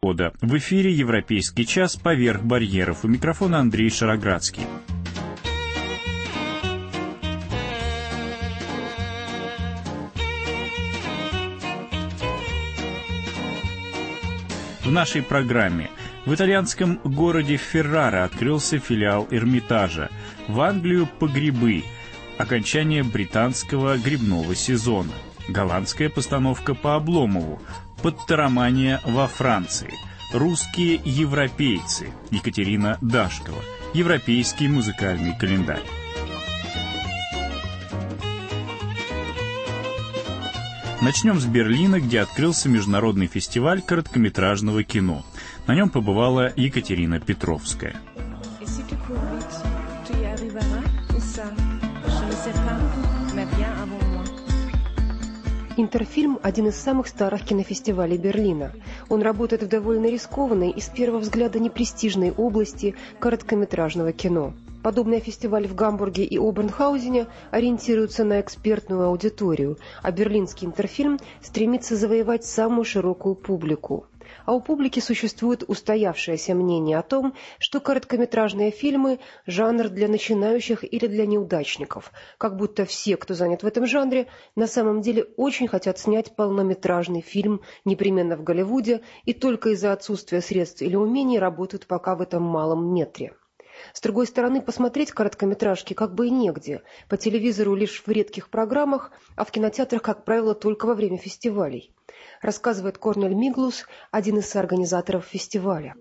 года. В эфире «Европейский час. Поверх барьеров». У микрофона Андрей Шароградский. В нашей программе. В итальянском городе Феррара открылся филиал Эрмитажа. В Англию по грибы. Окончание британского грибного сезона. Голландская постановка по Обломову. Подтарамания во Франции. Русские европейцы. Екатерина Дашкова. Европейский музыкальный календарь. Начнем с Берлина, где открылся международный фестиваль короткометражного кино. На нем побывала Екатерина Петровская. Интерфильм – один из самых старых кинофестивалей Берлина. Он работает в довольно рискованной и с первого взгляда непрестижной области короткометражного кино. Подобные фестивали в Гамбурге и Обернхаузене ориентируются на экспертную аудиторию, а берлинский Интерфильм стремится завоевать самую широкую публику. А у публики существует устоявшееся мнение о том, что короткометражные фильмы – жанр для начинающих или для неудачников, как будто все, кто занят в этом жанре, на самом деле очень хотят снять полнометражный фильм непременно в Голливуде и только из-за отсутствия средств или умений работают пока в этом малом метре. С другой стороны, посмотреть короткометражки как бы и негде. По телевизору лишь в редких программах, а в кинотеатрах, как правило, только во время фестивалей. Рассказывает Корнель Миглус, один из соорганизаторов фестиваля.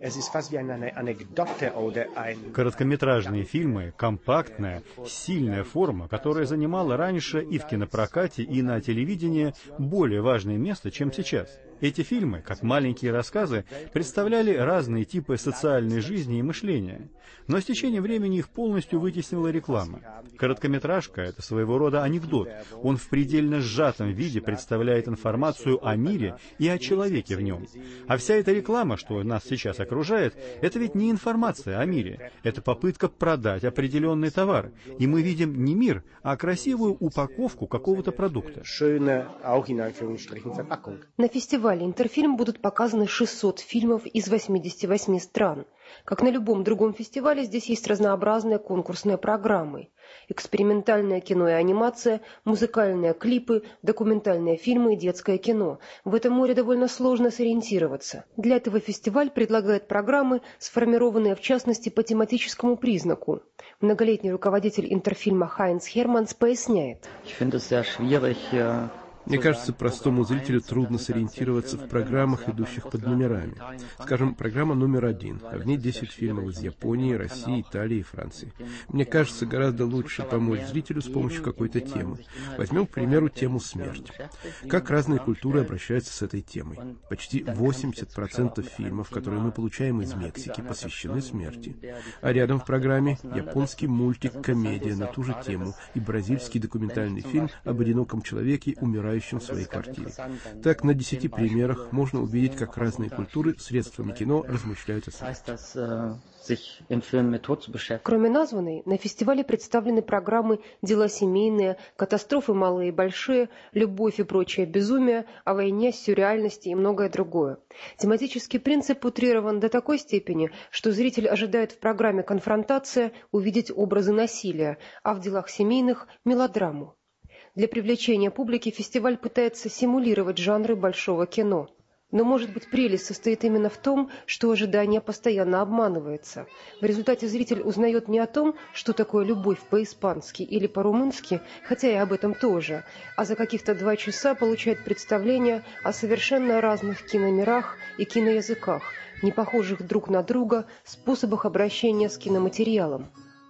Короткометражные фильмы – компактная, сильная форма, которая занимала раньше и в кинопрокате, и на телевидении более важное место, чем сейчас. Эти фильмы, как маленькие рассказы, представляли разные типы социальной жизни и мышления. Но с течением времени их полностью вытеснила реклама. Короткометражка – это своего рода анекдот. Он в предельно сжатом виде представляет информацию о мире и о человеке в нем. А вся эта реклама, что нас сейчас окружает, это ведь не информация о мире. Это попытка продать определенный товар. И мы видим не мир, а красивую упаковку какого-то продукта. На фестивале «Интерфильм» будут показаны 600 фильмов из 88 стран. Как на любом другом фестивале, здесь есть разнообразные конкурсные программы. Экспериментальное кино и анимация, музыкальные клипы, документальные фильмы и детское кино. В этом море довольно сложно сориентироваться. Для этого фестиваль предлагает программы, сформированные в частности по тематическому признаку. Многолетний руководитель Интерфильма Хайнц Херманс поясняет. Мне кажется, простому зрителю трудно сориентироваться в программах, идущих под номерами. Скажем, программа номер 1, а в ней 10 фильмов из Японии, России, Италии и Франции. Мне кажется, гораздо лучше помочь зрителю с помощью какой-то темы. Возьмем, к примеру, тему смерти. Как разные культуры обращаются с этой темой. Почти 80% фильмов, которые мы получаем из Мексики, посвящены смерти. А рядом в программе японский мультик-комедия на ту же тему и бразильский документальный фильм об одиноком человеке, умирающем в своей квартире. Так, на 10 примерах можно увидеть, как разные культуры средствами кино размышляют о смерти. Кроме названной, на фестивале представлены программы «Дела семейные», «Катастрофы малые и большие», «Любовь и прочее безумие», «О войне, сюрреальности» и многое другое. Тематический принцип утрирован до такой степени, что зритель ожидает в программе «Конфронтация» увидеть образы насилия, а в «Делах семейных» – мелодраму. Для привлечения публики фестиваль пытается симулировать жанры большого кино. Но, может быть, прелесть состоит именно в том, что ожидание постоянно обманывается. В результате зритель узнает не о том, что такое любовь по-испански или по-румынски, хотя и об этом тоже, а за каких-то 2 часа получает представление о совершенно разных киномирах и киноязыках, не похожих друг на друга, способах обращения с киноматериалом.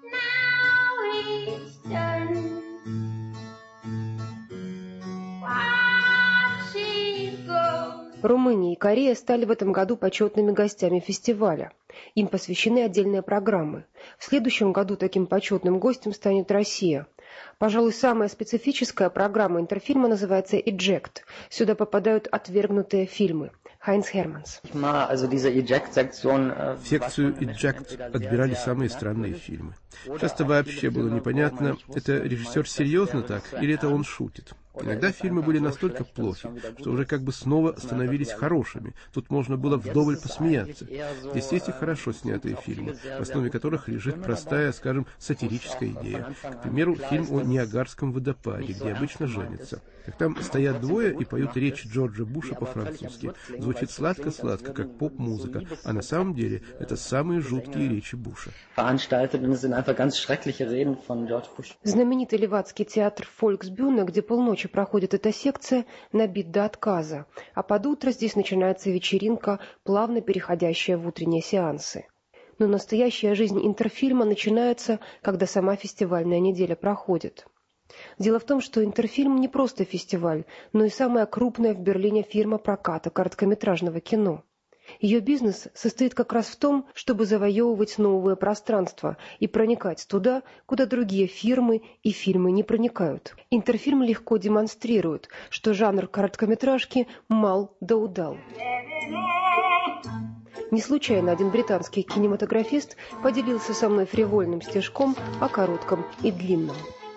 Румыния и Корея стали в этом году почетными гостями фестиваля. Им посвящены отдельные программы. В следующем году таким почетным гостем станет Россия. Пожалуй, самая специфическая программа Интерфильма называется «Eject». Сюда попадают отвергнутые фильмы. Хайнц Херманс. В секцию «Eject» отбирали самые странные фильмы. Часто вообще было непонятно, это режиссер серьезно так или это он шутит. Иногда фильмы были настолько плохи, что уже как бы снова становились хорошими. Тут можно было вдоволь посмеяться. Здесь есть и хорошо снятые фильмы, в основе которых лежит простая, скажем, сатирическая идея. К примеру, фильм о Ниагарском водопаде, где обычно женятся. Так там стоят двое и поют речь Джорджа Буша по-французски. Звучит сладко-сладко, как поп-музыка, а на самом деле это самые жуткие речи Буша. Знаменитый левацкий театр «Фольксбюhne», где полночи проходит эта секция, набит до отказа, а под утро здесь начинается вечеринка, плавно переходящая в утренние сеансы. Но настоящая жизнь Интерфильма начинается, когда сама фестивальная неделя проходит. Дело в том, что Интерфильм не просто фестиваль, но и самая крупная в Берлине фирма проката короткометражного кино. Ее бизнес состоит как раз в том, чтобы завоевывать новые пространства и проникать туда, куда другие фирмы и фильмы не проникают. Интерфильм легко демонстрирует, что жанр короткометражки мал да удал. Не случайно один британский кинематографист поделился со мной фривольным стишком о коротком и длинном.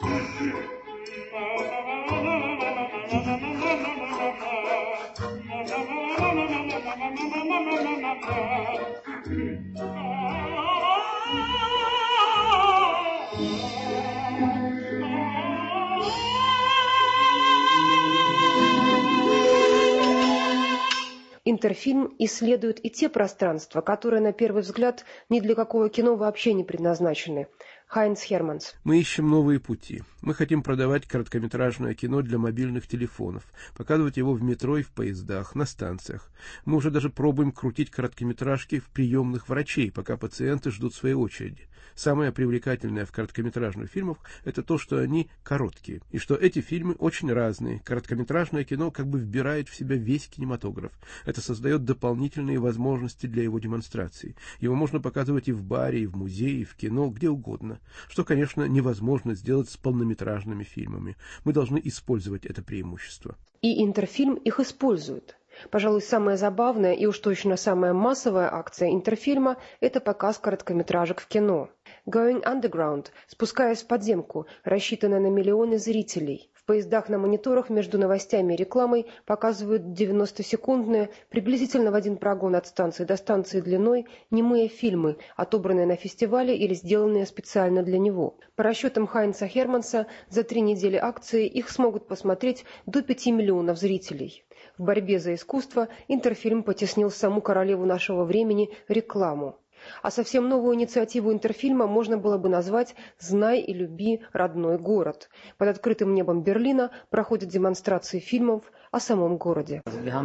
Интерфильм исследует и те пространства, которые, на первый взгляд, ни для какого кино вообще не предназначены. Хайнц Херманс. Мы ищем новые пути. Мы хотим продавать короткометражное кино для мобильных телефонов, показывать его в метро и в поездах, на станциях. Мы уже даже пробуем крутить короткометражки в приемных врачей, пока пациенты ждут своей очереди. Самое привлекательное в короткометражных фильмах – это то, что они короткие, и что эти фильмы очень разные. Короткометражное кино как бы вбирает в себя весь кинематограф. Это создает дополнительные возможности для его демонстрации. Его можно показывать и в баре, и в музее, и в кино, где угодно. Что, конечно, невозможно сделать с полнометражными фильмами. Мы должны использовать это преимущество. И Интерфильм их использует. Пожалуй, самая забавная и уж точно самая массовая акция Интерфильма – это показ короткометражек в кино. Going Underground, спускаясь в подземку, рассчитанная на миллионы зрителей. В поездах на мониторах между новостями и рекламой показывают 90-секундные, приблизительно в один прогон от станции до станции длиной, немые фильмы, отобранные на фестивале или сделанные специально для него. По расчетам Хайнца Херманса, за 3 недели акции их смогут посмотреть до 5 миллионов зрителей. В борьбе за искусство Интерфильм потеснил саму королеву нашего времени – рекламу. А совсем новую инициативу Интерфильма можно было бы назвать «Знай и люби родной город». Под открытым небом Берлина проходят демонстрации фильмов о самом городе.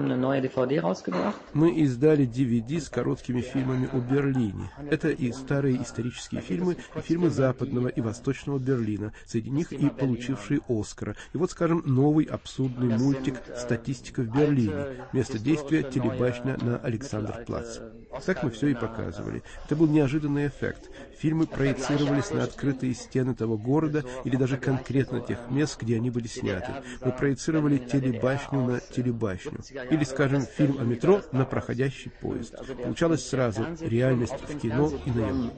Мы издали DVD с короткими фильмами о Берлине. Это и старые исторические фильмы, и фильмы западного и восточного Берлина, среди них и получившие Оскара. И вот, скажем, новый абсурдный мультик «Статистика в Берлине». Место действия – телебашня на Александрплац. Так мы все и показывали. Это был неожиданный эффект. Фильмы проецировались на открытые стены того города или даже конкретно тех мест, где они были сняты. Мы проецировали телебашню на телебашню. Или, скажем, фильм о метро на проходящий поезд. Получалось сразу реальность в кино и наяву.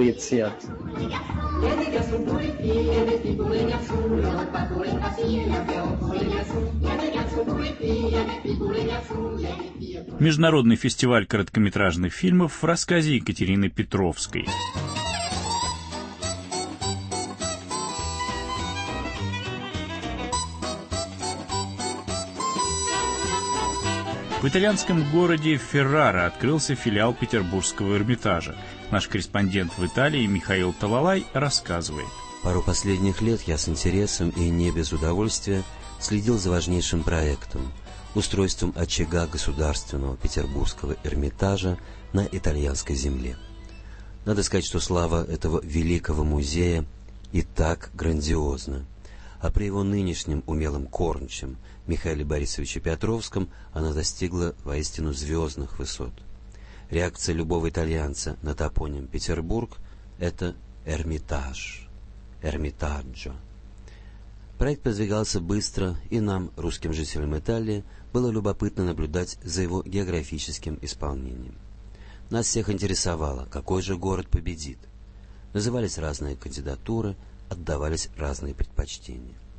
Международный фестиваль короткометражных фильмов в рассказе Екатерины Петровской. В итальянском городе Феррара открылся филиал Петербургского Эрмитажа. Наш корреспондент в Италии Михаил Талалай рассказывает. Пару последних лет я с интересом и не без удовольствия следил за важнейшим проектом – устройством очага государственного Петербургского Эрмитажа на итальянской земле. Надо сказать, что слава этого великого музея и так грандиозна, а при его нынешнем умелом кормчем Михаиле Борисовиче Петровском она достигла воистину звездных высот. Реакция любого итальянца на топоним Петербург – это Эрмитаж, Эрмитаджо. Проект продвигался быстро, и нам, русским жителям Италии, было любопытно наблюдать за его географическим исполнением. Нас всех интересовало, какой же город победит. Назывались разные кандидатуры, отдавались разные предпочтения.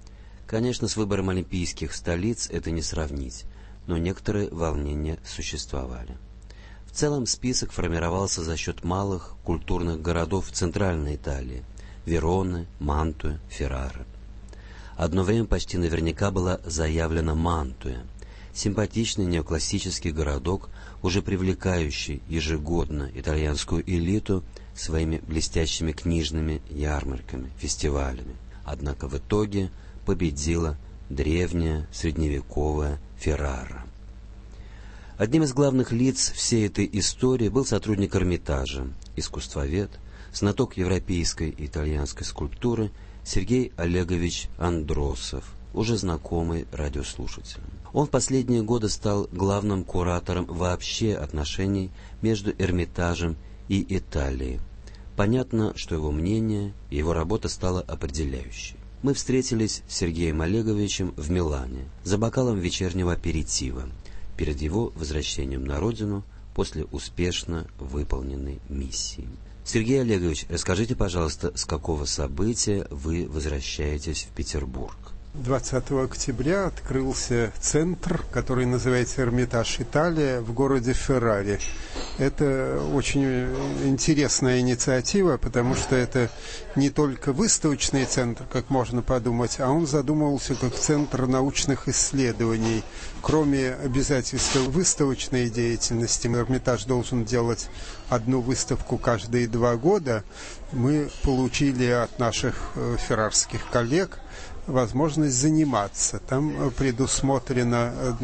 Конечно, с выбором олимпийских столиц это не сравнить, но некоторые волнения существовали. В целом список формировался за счет малых культурных городов Центральной Италии – Вероны, Мантуя, Феррара. Одно время почти наверняка была заявлена Мантуя, симпатичный неоклассический городок, уже привлекающий ежегодно итальянскую элиту своими блестящими книжными ярмарками, фестивалями. Однако в итоге победила древняя средневековая Феррара. Одним из главных лиц всей этой истории был сотрудник Эрмитажа, искусствовед, знаток европейской и итальянской скульптуры Сергей Олегович Андросов, уже знакомый радиослушателям. Он в последние годы стал главным куратором вообще отношений между Эрмитажем и Италией. Понятно, что его мнение и его работа стала определяющей. Мы встретились с Сергеем Олеговичем в Милане за бокалом вечернего аперитива перед его возвращением на родину после успешно выполненной миссии. Сергей Олегович, расскажите, пожалуйста, с какого события вы возвращаетесь в Петербург? 20 октября открылся центр, который называется «Эрмитаж Италия» в городе Ферраре. Это очень интересная инициатива, потому что это не только выставочный центр, как можно подумать, а он задумывался как центр научных исследований. Кроме обязательства выставочной деятельности, Эрмитаж должен делать одну выставку каждые 2 года. Мы получили от наших феррарских коллег возможность заниматься. Там предусмотрено,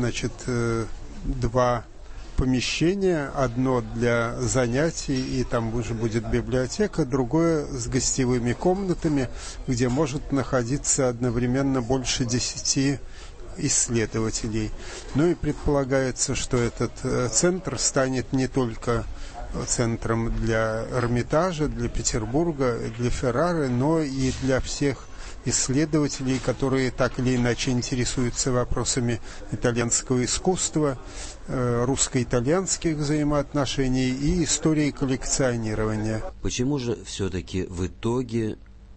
2 помещения. Одно для занятий, и там уже будет библиотека, другое с гостевыми комнатами, где может находиться одновременно больше 10 исследователей. Ну и предполагается, что этот центр станет не только центром для Эрмитажа, для Петербурга, для Феррары, но и для всех исследователей, которые так или иначе интересуются вопросами итальянского искусства, русско-итальянских взаимоотношений и истории коллекционирования. Почему же все-таки в итоге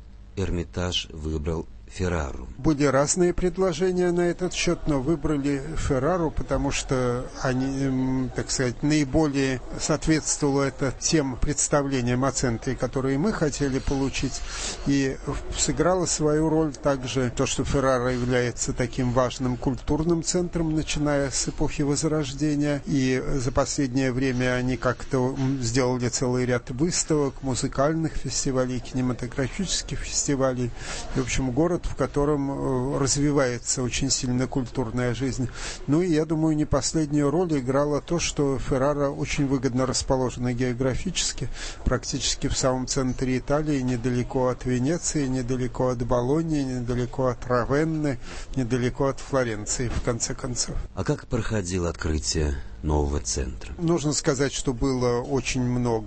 Эрмитаж выбрал Феррару? Были разные предложения на этот счет, но выбрали Феррару, потому что они, так сказать, наиболее соответствовало это тем представлениям о центре, которые мы хотели получить, и сыграло свою роль также то, что Феррара является таким важным культурным центром, начиная с эпохи Возрождения, и за последнее время они как-то сделали целый ряд выставок, музыкальных фестивалей, кинематографических фестивалей, и, в общем, город, в котором развивается очень сильно культурная жизнь. Ну и, я думаю, не последнюю роль играло то, что Феррара очень выгодно расположена географически, практически в самом центре Италии, недалеко от Венеции, недалеко от Болоньи, недалеко от Равенны, недалеко от Флоренции, в конце концов. А как проходило открытие нового центра? Нужно сказать, что было очень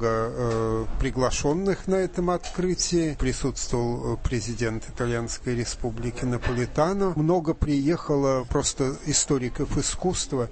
много приглашенных на этом открытии. Присутствовал президент Итальянской республики Наполитано. Много приехало просто историков искусства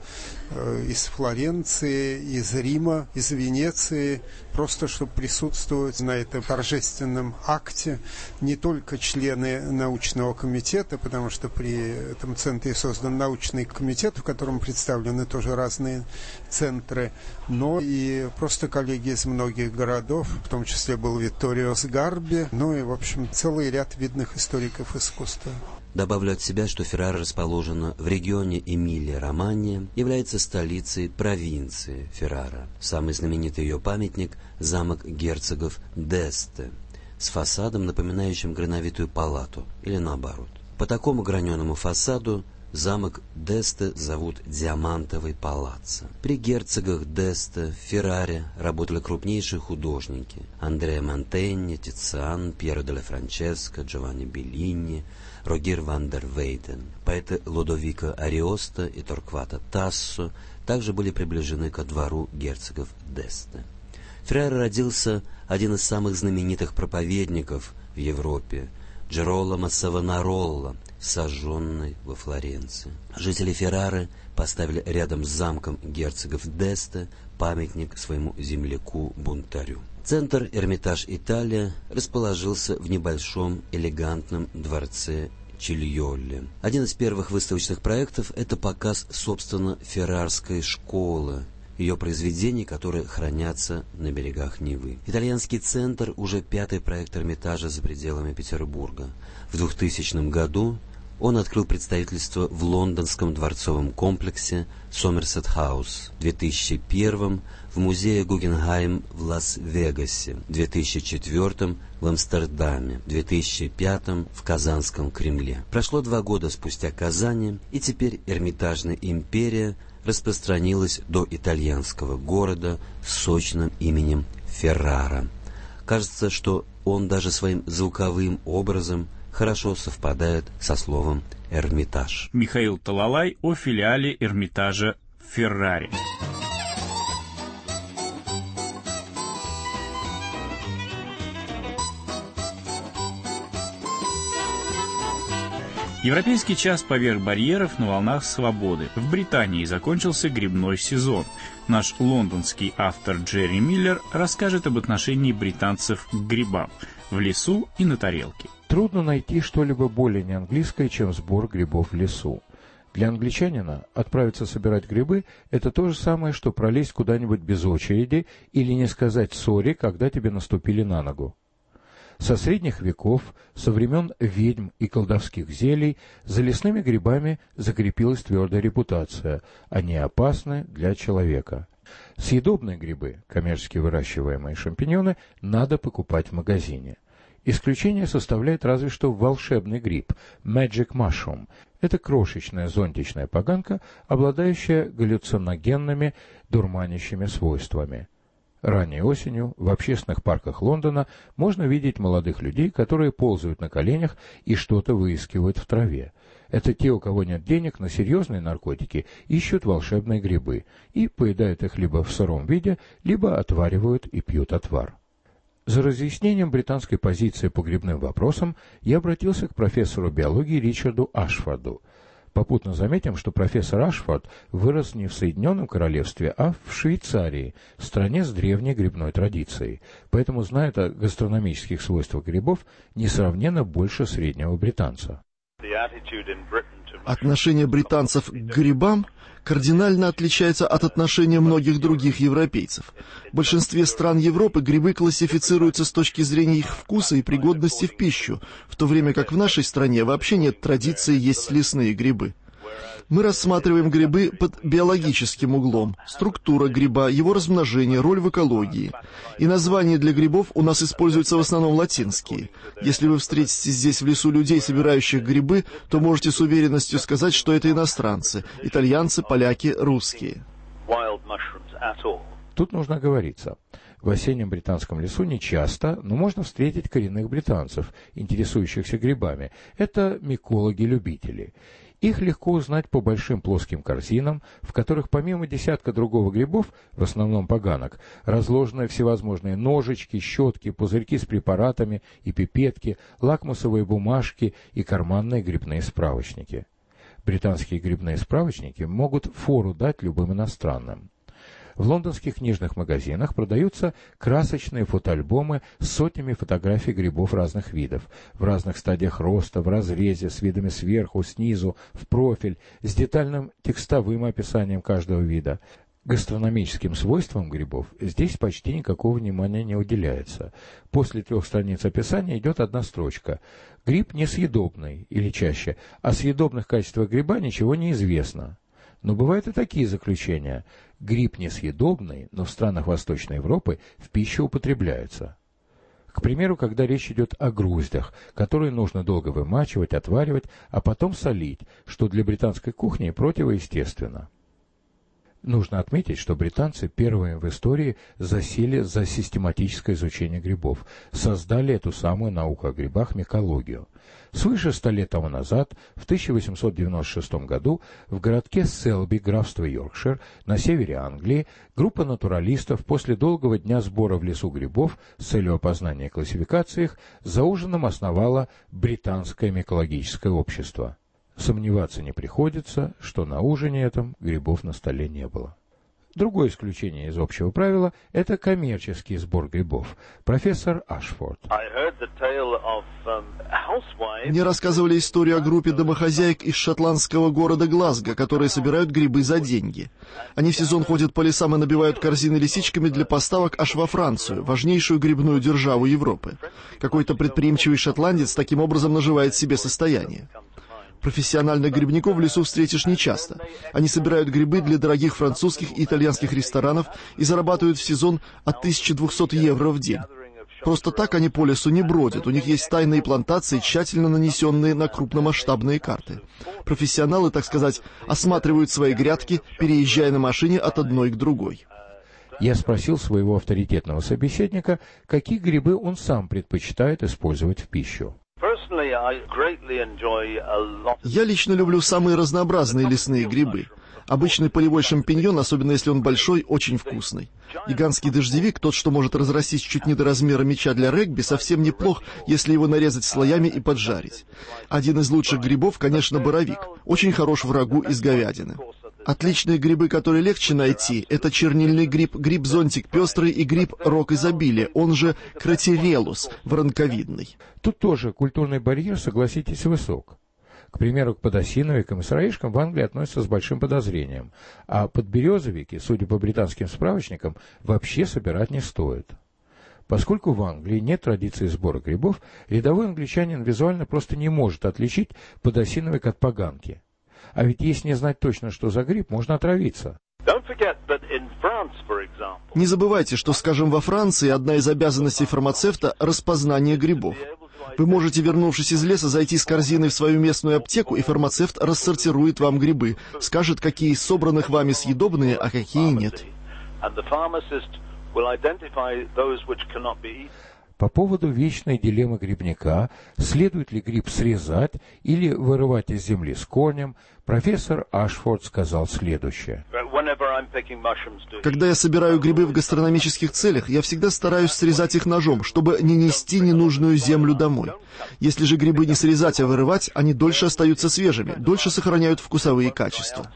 из Флоренции, из Рима, из Венеции, просто чтобы присутствовать на этом торжественном акте. Не только члены научного комитета, потому что при этом центре создан научный комитет, в котором представлены тоже разные центры, но и просто коллеги из многих городов, в том числе был Витторио Сгарби, ну и, в общем, целый ряд видных историков искусства. Добавлю от себя, что Феррара расположена в регионе Эмилия-Романья, является столицей провинции Феррара. Самый знаменитый ее памятник – замок герцогов d'Este, с фасадом, напоминающим грановитую палату, или наоборот. По такому граненому фасаду замок d'Este зовут Диамантовый палаццо. При герцогах d'Este в Ферраре работали крупнейшие художники – Андреа Мантенни, Тициан, Пьеро делла Франческо, Джованни Беллини, Рогер ван дер Вейден. Поэты Лодовико Ариосто и Торквато Тассо также были приближены ко двору герцогов d'Este. В Ферраре родился один из самых знаменитых проповедников в Европе – Джероломо Савонаролла, сожженный во Флоренции. Жители Феррары поставили рядом с замком герцогов d'Este памятник своему земляку-бунтарю. Центр Эрмитаж Италия расположился в небольшом элегантном дворце Чильолли. Один из первых выставочных проектов – это показ, собственно, феррарской школы, ее произведений, которые хранятся на берегах Невы. Итальянский центр – уже пятый проект Эрмитажа за пределами Петербурга. В 2000 году он открыл представительство в лондонском дворцовом комплексе Сомерсет Хаус, в 2001 в музее Гугенхайм в Лас-Вегасе, в 2004 в Амстердаме, в 2005 в Казанском Кремле. Прошло 2 года спустя Казани, и теперь Эрмитажная империя распространилась до итальянского города с сочным именем Феррара. Кажется, что он даже своим звуковым образом хорошо совпадает со словом «Эрмитаж». Михаил Талалай о филиале Эрмитажа в Ферраре. Европейский час поверх барьеров на волнах свободы. В Британии закончился грибной сезон. Наш лондонский автор Джерри Миллер расскажет об отношении британцев к грибам в лесу и на тарелке. Трудно найти что-либо более неанглийское, чем сбор грибов в лесу. Для англичанина отправиться собирать грибы – это то же самое, что пролезть куда-нибудь без очереди или не сказать «сори», когда тебе наступили на ногу. Со средних веков, со времен ведьм и колдовских зелий, за лесными грибами закрепилась твердая репутация. Они опасны для человека. Съедобные грибы, коммерчески выращиваемые шампиньоны, надо покупать в магазине. Исключение составляет разве что волшебный гриб – Magic Mushroom. Это крошечная зонтичная поганка, обладающая галлюциногенными, дурманящими свойствами. Ранней осенью в общественных парках Лондона можно видеть молодых людей, которые ползают на коленях и что-то выискивают в траве. Это те, у кого нет денег на серьезные наркотики, ищут волшебные грибы и поедают их либо в сыром виде, либо отваривают и пьют отвар. За разъяснением британской позиции по грибным вопросам я обратился к профессору биологии Ричарду Ашфорду. Попутно заметим, что профессор Ашфорд вырос не в Соединенном Королевстве, а в Швейцарии, стране с древней грибной традицией, поэтому знает о гастрономических свойствах грибов несравненно больше среднего британца. Отношение британцев к грибам кардинально отличается от отношения многих других европейцев. В большинстве стран Европы грибы классифицируются с точки зрения их вкуса и пригодности в пищу, в то время как в нашей стране вообще нет традиции есть лесные грибы. Мы рассматриваем грибы под биологическим углом, структура гриба, его размножение, роль в экологии. И названия для грибов у нас используются в основном латинские. Если вы встретите здесь в лесу людей, собирающих грибы, то можете с уверенностью сказать, что это иностранцы, итальянцы, поляки, русские. Тут нужно оговориться. В осеннем британском лесу нечасто, но можно встретить коренных британцев, интересующихся грибами. Это микологи-любители. Их легко узнать по большим плоским корзинам, в которых помимо десятка другого грибов, в основном поганок, разложены всевозможные ножички, щетки, пузырьки с препаратами и пипетки, лакмусовые бумажки и карманные грибные справочники. Британские грибные справочники могут фору дать любым иностранным. В лондонских книжных магазинах продаются красочные фотоальбомы с сотнями фотографий грибов разных видов, в разных стадиях роста, в разрезе, с видами сверху, снизу, в профиль, с детальным текстовым описанием каждого вида. Гастрономическим свойствам грибов здесь почти никакого внимания не уделяется. После 3 страниц описания идет одна строчка. Гриб несъедобный, или чаще, о съедобных качествах гриба ничего не известно. Но бывают и такие заключения. Гриб несъедобный, но в странах Восточной Европы в пищу употребляется. К примеру, когда речь идет о груздях, которые нужно долго вымачивать, отваривать, а потом солить, что для британской кухни противоестественно. Нужно отметить, что британцы первыми в истории засели за систематическое изучение грибов, создали эту самую науку о грибах микологию. Свыше 100 лет тому назад, в 1896 году, в городке Селби, графство Йоркшир, на севере Англии, группа натуралистов после долгого дня сбора в лесу грибов с целью опознания и классификации их за ужином основала Британское микологическое общество. Сомневаться не приходится, что на ужине этом грибов на столе не было. Другое исключение из общего правила – это коммерческий сбор грибов. Профессор Ашфорд. Мне рассказывали историю о группе домохозяек из шотландского города Глазго, которые собирают грибы за деньги. Они в сезон ходят по лесам и набивают корзины лисичками для поставок аж во Францию, важнейшую грибную державу Европы. Какой-то предприимчивый шотландец таким образом наживает себе состояние. Профессиональных грибников в лесу встретишь нечасто. Они собирают грибы для дорогих французских и итальянских ресторанов и зарабатывают в сезон от 1200 евро в день. Просто так они по лесу не бродят, у них есть тайные плантации, тщательно нанесенные на крупномасштабные карты. Профессионалы, так сказать, осматривают свои грядки, переезжая на машине от одной к другой. Я спросил своего авторитетного собеседника, какие грибы он сам предпочитает использовать в пищу. Я лично люблю самые разнообразные лесные грибы. Обычный полевой шампиньон, особенно если он большой, очень вкусный. Гигантский дождевик, тот, что может разрастись чуть не до размера мяча для регби, совсем неплох, если его нарезать слоями и поджарить. Один из лучших грибов, конечно, боровик. Очень хорош в рагу из говядины. Отличные грибы, которые легче найти, это чернильный гриб, гриб-зонтик пестрый и гриб рок изобилия, он же кратирелус, воронковидный. Тут тоже культурный барьер, согласитесь, высок. К примеру, к подосиновикам и сыроежкам в Англии относятся с большим подозрением, а подберезовики, судя по британским справочникам, вообще собирать не стоит. Поскольку в Англии нет традиции сбора грибов, рядовой англичанин визуально просто не может отличить подосиновик от поганки. А ведь если не знать точно, что за гриб, можно отравиться. Не забывайте, что, скажем, во Франции одна из обязанностей фармацевта – распознание грибов. Вы можете, вернувшись из леса, зайти с корзиной в свою местную аптеку, и фармацевт рассортирует вам грибы, скажет, какие из собранных вами съедобные, а какие нет. По поводу вечной дилеммы грибника, следует ли гриб срезать или вырывать из земли с корнем, профессор Ашфорд сказал следующее. Когда я собираю грибы в гастрономических целях, я всегда стараюсь срезать их ножом, чтобы не нести ненужную землю домой. Если же грибы не срезать, а вырывать, они дольше остаются свежими, дольше сохраняют вкусовые качества.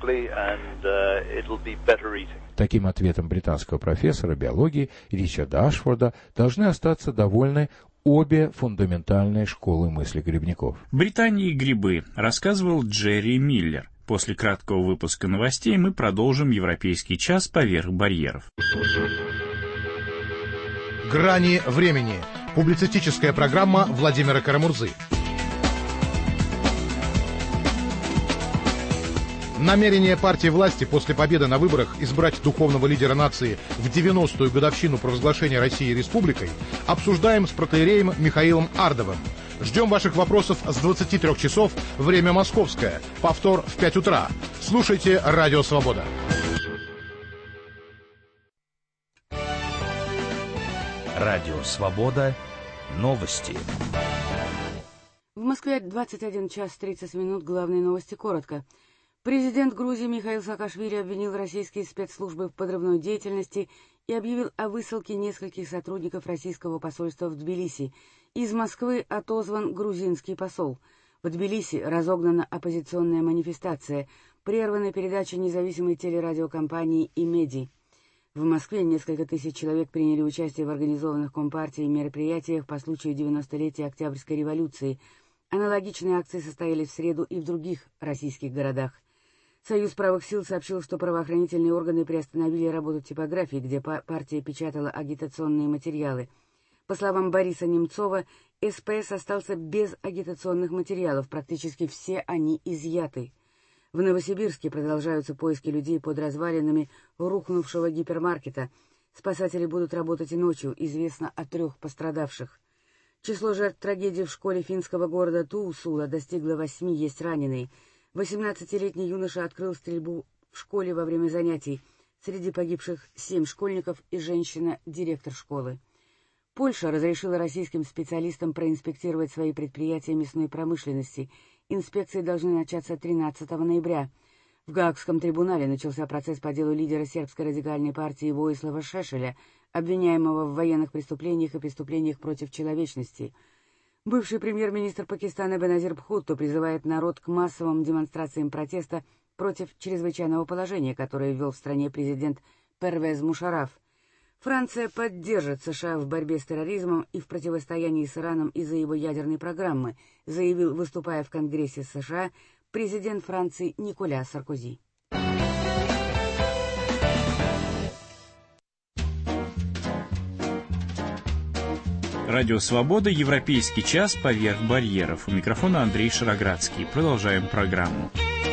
Таким ответом британского профессора биологии Ричарда Ашфорда должны остаться довольны обе фундаментальные школы мысли грибников. В Британии грибы, рассказывал Джерри Миллер. После краткого выпуска новостей мы продолжим «Европейский час» поверх барьеров. «Грани времени». Публицистическая программа Владимира Карамурзы. Намерение партии власти после победы на выборах избрать духовного лидера нации в 90-ю годовщину провозглашения России республикой обсуждаем с протоиереем Михаилом Ардовым. Ждем ваших вопросов с 23 часов, время московское, повтор в 5 утра. Слушайте «Радио Свобода». Радио Свобода. Новости. В Москве 21 час 30 минут. Главные новости коротко. Президент Грузии Михаил Саакашвили обвинил российские спецслужбы в подрывной деятельности и объявил о высылке нескольких сотрудников российского посольства в Тбилиси. Из Москвы отозван грузинский посол. В Тбилиси разогнана оппозиционная манифестация, прервана передача независимой телерадиокомпании «Имеди». В Москве несколько тысяч человек приняли участие в организованных Компартией мероприятиях по случаю 90-летия Октябрьской революции. Аналогичные акции состоялись в среду и в других российских городах. Союз правых сил сообщил, что правоохранительные органы приостановили работу типографии, где партия печатала агитационные материалы. По словам Бориса Немцова, СПС остался без агитационных материалов, практически все они изъяты. В Новосибирске продолжаются поиски людей под развалинами рухнувшего гипермаркета. Спасатели будут работать и ночью, известно о 3 пострадавших. Число жертв трагедии в школе финского города Туусула достигло 8, есть раненые. 18-летний юноша открыл стрельбу в школе во время занятий. Среди погибших 7 школьников и женщина, директор школы. Польша разрешила российским специалистам проинспектировать свои предприятия мясной промышленности. Инспекции должны начаться 13 ноября. В Гаагском трибунале начался процесс по делу лидера сербской радикальной партии Воислава Шешеля, обвиняемого в военных преступлениях и преступлениях против человечности. Бывший премьер-министр Пакистана Беназир Бхутто призывает народ к массовым демонстрациям протеста против чрезвычайного положения, которое ввел в стране президент Первез Мушарраф. Франция поддержит США в борьбе с терроризмом и в противостоянии с Ираном из-за его ядерной программы, заявил, выступая в Конгрессе США, президент Франции Николя Саркози. Радио «Свобода», Европейский час поверх барьеров. У микрофона Андрей Шароградский. Продолжаем программу.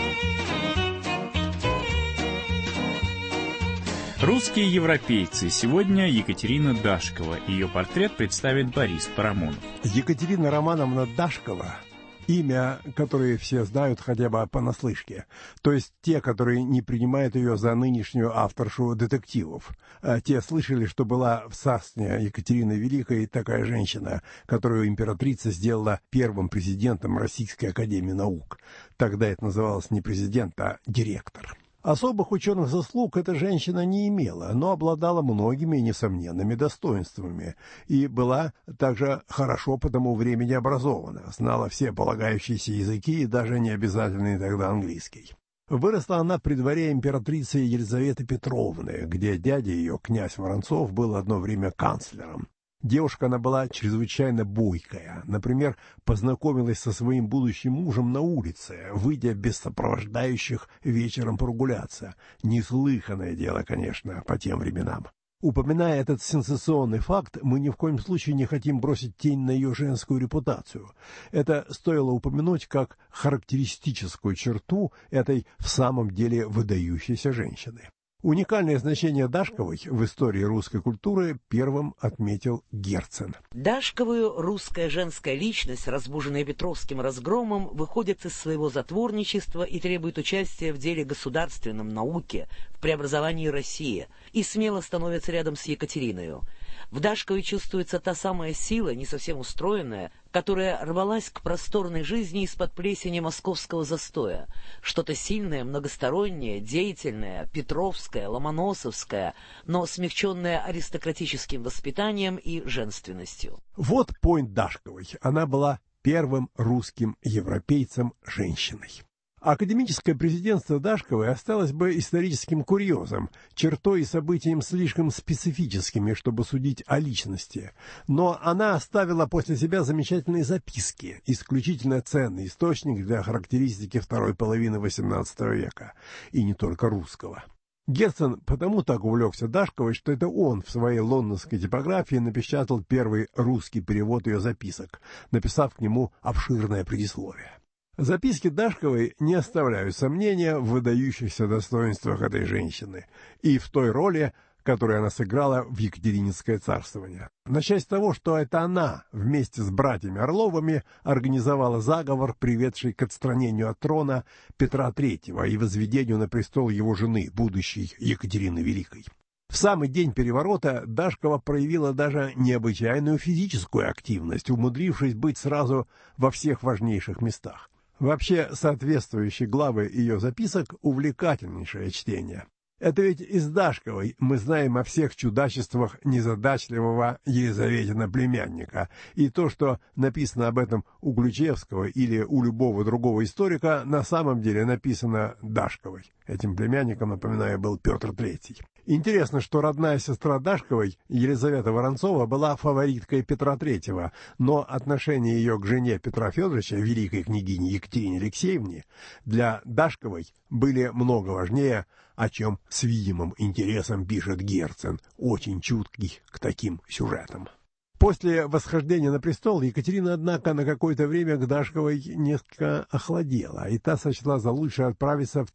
Русские европейцы. Сегодня Екатерина Дашкова. Ее портрет представит Борис Парамонов. Екатерина Романовна Дашкова — имя, которое все знают хотя бы понаслышке. То есть те, которые не принимают ее за нынешнюю авторшу детективов. Те слышали, что была в Сасне Екатерина Великой такая женщина, которую императрица сделала первым президентом Российской академии наук. Тогда это называлось не президент, а директор. Особых ученых заслуг эта женщина не имела, но обладала многими несомненными достоинствами и была также хорошо по тому времени образована, знала все полагающиеся языки и даже не обязательный тогда английский. Выросла она при дворе императрицы Елизаветы Петровны, где дядя ее, князь Воронцов, был одно время канцлером. Девушка она была чрезвычайно бойкая. Например, познакомилась со своим будущим мужем на улице, выйдя без сопровождающих вечером прогуляться. Неслыханное дело, конечно, по тем временам. Упоминая этот сенсационный факт, мы ни в коем случае не хотим бросить тень на ее женскую репутацию. Это стоило упомянуть как характеристическую черту этой в самом деле выдающейся женщины. Уникальное значение Дашковой в истории русской культуры первым отметил Герцен. Дашковую русская женская личность, разбуженная Петровским разгромом, выходит из своего затворничества и требует участия в деле государственном, науке, в преобразовании России, и смело становится рядом с Екатериною. В Дашковой чувствуется та самая сила, не совсем устроенная, которая рвалась к просторной жизни из-под плесени московского застоя. Что-то сильное, многостороннее, деятельное, петровское, ломоносовское, но смягченное аристократическим воспитанием и женственностью. Вот поинт Дашковой. Она была первым русским европейцем-женщиной. Академическое президентство Дашковой осталось бы историческим курьезом, чертой и событием слишком специфическими, чтобы судить о личности. Но она оставила после себя замечательные записки, исключительно ценный источник для характеристики второй половины XVIII века, и не только русского. Герцен потому так увлекся Дашковой, что это он в своей лондонской типографии напечатал первый русский перевод ее записок, написав к нему обширное предисловие. Записки Дашковой не оставляют сомнения в выдающихся достоинствах этой женщины и в той роли, которую она сыграла в Екатерининское царствование. Начать с того, что это она вместе с братьями Орловыми организовала заговор, приведший к отстранению от трона Петра III и возведению на престол его жены, будущей Екатерины Великой. В самый день переворота Дашкова проявила даже необычайную физическую активность, умудрившись быть сразу во всех важнейших местах. Вообще, соответствующие главы ее записок — увлекательнейшее чтение. Это ведь из Дашковой мы знаем о всех чудачествах незадачливого Елизаветина племянника, и то, что написано об этом у Ключевского или у любого другого историка, на самом деле написано Дашковой. Этим племянником, напоминаю, был Петр III. Интересно, что родная сестра Дашковой, Елизавета Воронцова, была фавориткой Петра III, но отношения ее к жене Петра Федоровича, великой княгине Екатерине Алексеевне, для Дашковой были много важнее, о чем с видимым интересом пишет Герцен, очень чуткий к таким сюжетам. После восхождения на престол Екатерина, однако, на какое-то время к Дашковой несколько охладела, и та сочла за лучшее отправиться в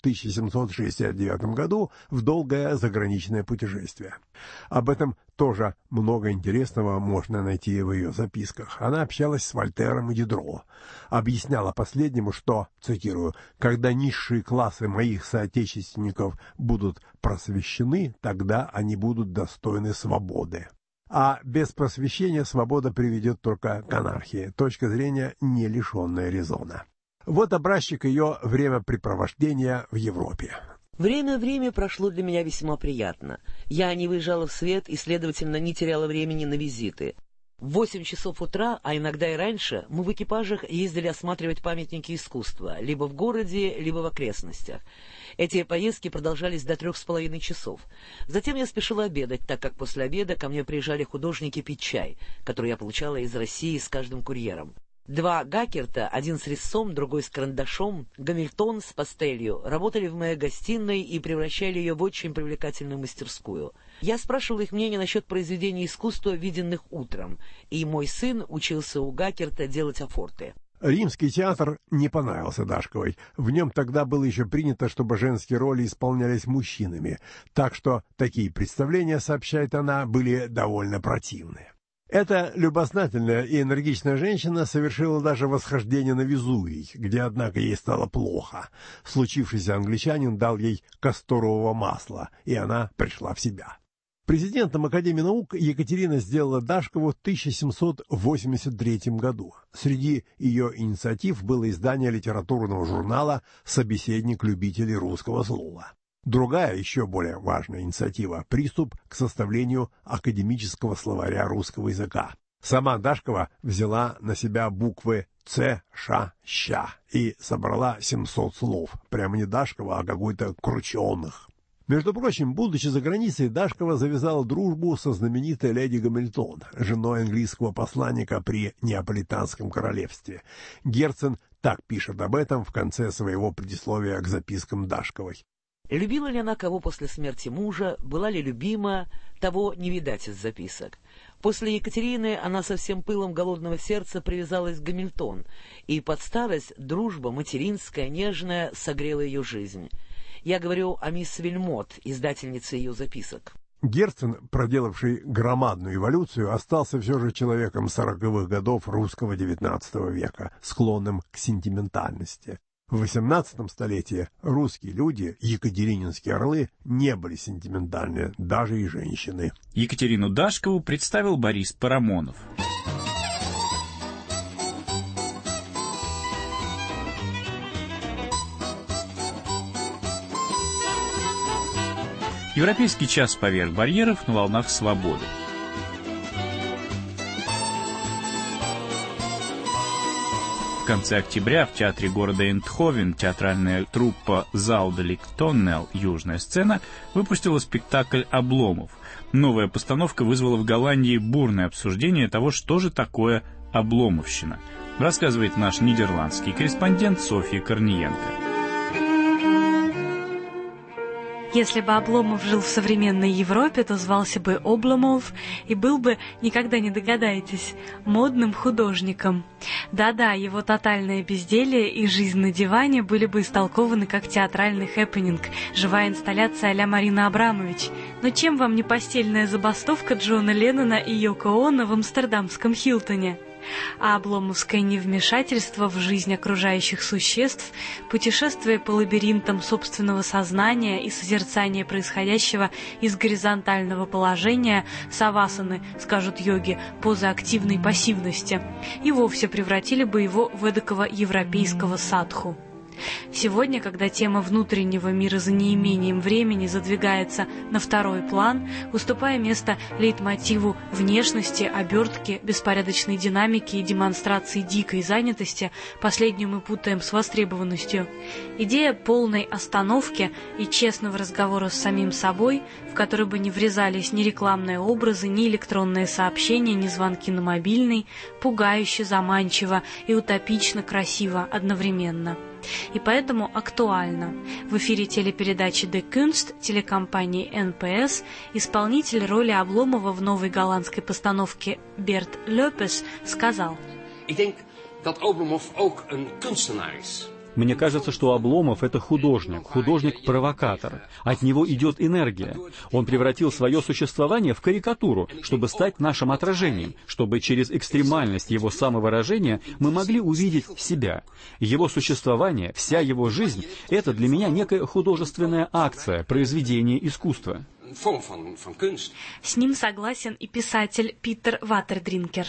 1769 году в долгое заграничное путешествие. Об этом тоже много интересного можно найти в ее записках. Она общалась с Вольтером и Дидро, объясняла последнему, что, цитирую, «когда низшие классы моих соотечественников будут просвещены, тогда они будут достойны свободы. А без просвещения свобода приведет только к анархии, точка зрения, не лишенная резона». Вот образчик ее времяпрепровождения в Европе. Время прошло для меня весьма приятно. Я не выезжала в свет и, следовательно, не теряла времени на визиты. В 8 часов утра, а иногда и раньше, мы в экипажах ездили осматривать памятники искусства, либо в городе, либо в окрестностях. Эти поездки продолжались до 3,5 часов. Затем я спешила обедать, так как после обеда ко мне приезжали художники пить чай, который я получала из России с каждым курьером. 2 Гакерта, один с резцом, другой с карандашом, Гамильтон с пастелью, работали в моей гостиной и превращали ее в очень привлекательную мастерскую. Я спрашивал их мнение насчет произведений искусства, виденных утром, и мой сын учился у Гакерта делать афорты. Римский театр не понравился Дашковой. В нем тогда было еще принято, чтобы женские роли исполнялись мужчинами, так что такие представления, сообщает она, были довольно противные. Эта любознательная и энергичная женщина совершила даже восхождение на Везувий, где, однако, ей стало плохо. Случившийся англичанин дал ей касторового масла, и она пришла в себя. Президентом Академии наук Екатерина сделала Дашкову в 1783 году. Среди ее инициатив было издание литературного журнала «Собеседник любителей русского слова». Другая, еще более важная инициатива – приступ к составлению академического словаря русского языка. Сама Дашкова взяла на себя буквы Ц, Ш, Щ и собрала 700 слов. Прямо не Дашкова, а какой-то Крученых. Между прочим, будучи за границей, Дашкова завязала дружбу со знаменитой леди Гамильтон, женой английского посланника при Неаполитанском королевстве. Герцен так пишет об этом в конце своего предисловия к запискам Дашковой. Любила ли она кого после смерти мужа, была ли любима, того не видать из записок. После Екатерины она со всем пылом голодного сердца привязалась к Гамильтон, и под старость дружба материнская, нежная, согрела ее жизнь. Я говорю о мисс Вильмот, издательнице ее записок. Герцен, проделавший громадную эволюцию, остался все же человеком 40-х годов русского XIX века, склонным к сентиментальности. В XVIII столетии русские люди, екатерининские орлы, не были сентиментальны, даже и женщины. Екатерину Дашкову представил Борис Парамонов. Европейский час поверх барьеров на волнах свободы. В конце октября в театре города Эндховен театральная труппа «Заудалик Тоннел. Южная сцена» выпустила спектакль «Обломов». Новая постановка вызвала в Голландии бурное обсуждение того, что же такое обломовщина, рассказывает наш нидерландский корреспондент Софья Корниенко. Если бы Обломов жил в современной Европе, то звался бы Обломов и был бы, никогда не догадаетесь, модным художником. Да-да, его тотальное безделие и жизнь на диване были бы истолкованы как театральный хэппенинг, живая инсталляция а-ля Марина Абрамович. Но чем вам не постельная забастовка Джона Леннона и Йоко Оно в амстердамском Хилтоне? А обломовское невмешательство в жизнь окружающих существ, путешествие по лабиринтам собственного сознания и созерцание происходящего из горизонтального положения, савасаны, скажут йоги, позы активной пассивности, и вовсе превратили бы его в эдакого европейского садху. Сегодня, когда тема внутреннего мира за неимением времени задвигается на второй план, уступая место лейтмотиву внешности, обертки, беспорядочной динамики и демонстрации дикой занятости, последнюю мы путаем с востребованностью, идея полной остановки и честного разговора с самим собой, в который бы не врезались ни рекламные образы, ни электронные сообщения, ни звонки на мобильный, пугающе, заманчиво и утопично красиво одновременно. И поэтому актуально. В эфире телепередачи «De Kunst» телекомпании НПС исполнитель роли Обломова в новой голландской постановке Берт Лёпес сказал: Мне кажется, что Обломов — это художник-провокатор. От него идет энергия. Он превратил свое существование в карикатуру, чтобы стать нашим отражением, чтобы через экстремальность его самовыражения мы могли увидеть себя. Его существование, вся его жизнь — это для меня некая художественная акция, произведение искусства. С ним согласен и писатель Питер Ватердринкер.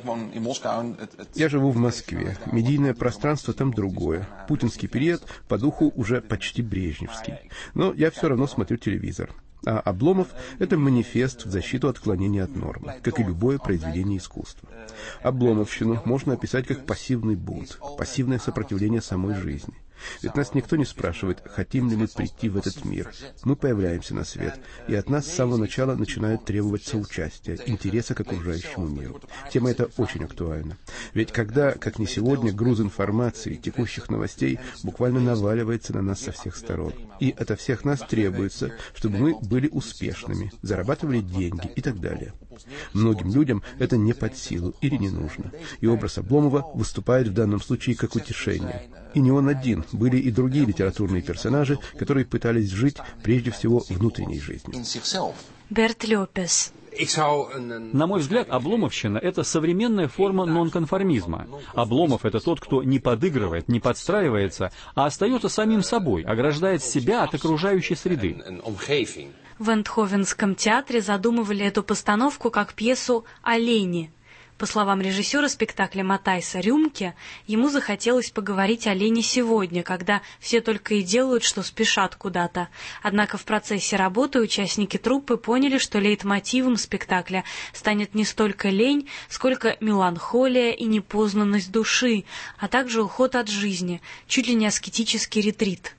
Я живу в Москве. Медийное пространство там другое. Путинский период по духу уже почти брежневский. Но я все равно смотрю телевизор. А Обломов — это манифест в защиту отклонения от нормы, как и любое произведение искусства. Обломовщину можно описать как пассивный бунт, пассивное сопротивление самой жизни. Ведь нас никто не спрашивает, хотим ли мы прийти в этот мир. Мы появляемся на свет, и от нас с самого начала начинают требовать соучастия, интереса к окружающему миру. Тема эта очень актуальна. Ведь когда, как не сегодня, груз информации, текущих новостей буквально наваливается на нас со всех сторон. И ото всех нас требуется, чтобы мы были успешными, зарабатывали деньги и так далее. Многим людям это не под силу или не нужно. И образ Обломова выступает в данном случае как утешение. И не он один, были и другие литературные персонажи, которые пытались жить прежде всего внутренней жизнью. Берт Лёпес. На мой взгляд, обломовщина — это современная форма нонконформизма. Обломов — это тот, кто не подыгрывает, не подстраивается, а остается самим собой, ограждает себя от окружающей среды. В Эндховенском театре задумывали эту постановку как пьесу «Олени». По словам режиссера спектакля Матайса Рюмке, ему захотелось поговорить о лени сегодня, когда все только и делают, что спешат куда-то. Однако в процессе работы участники труппы поняли, что лейтмотивом спектакля станет не столько лень, сколько меланхолия и непознанность души, а также уход от жизни, чуть ли не аскетический ретрит.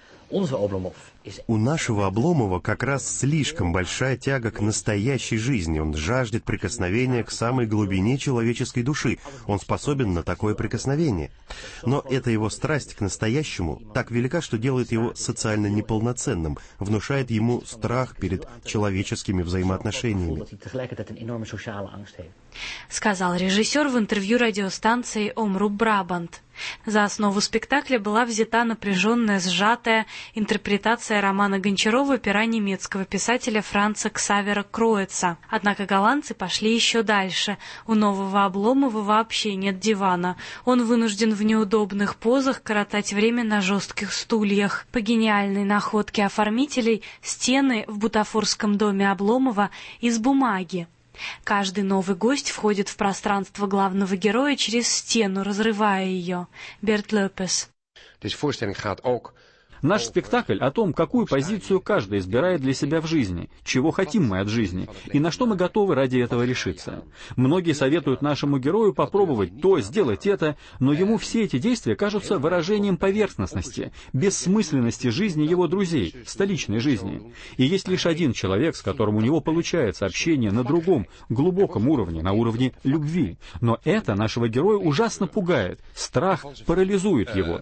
У нашего Обломова как раз слишком большая тяга к настоящей жизни. Он жаждет прикосновения к самой глубине человеческой души. Он способен на такое прикосновение. Но эта его страсть к настоящему так велика, что делает его социально неполноценным, внушает ему страх перед человеческими взаимоотношениями. Сказал режиссер в интервью радиостанции «Омру Брабант». За основу спектакля была взята напряженная, сжатая интерпретация романа Гончарова пера немецкого писателя Франца Ксавера Кроэца. Однако голландцы пошли еще дальше. У нового Обломова вообще нет дивана. Он вынужден в неудобных позах коротать время на жестких стульях. По гениальной находке оформителей, стены в бутафорском доме Обломова из бумаги. Каждый новый гость входит в пространство главного героя через стену, разрывая ее. Берт Лёпес. Наш спектакль о том, какую позицию каждый избирает для себя в жизни, чего хотим мы от жизни и на что мы готовы ради этого решиться. Многие советуют нашему герою попробовать то, сделать это, но ему все эти действия кажутся выражением поверхностности, бессмысленности жизни его друзей, столичной жизни. И есть лишь один человек, с которым у него получается общение на другом, глубоком уровне, на уровне любви. Но это нашего героя ужасно пугает. Страх парализует его.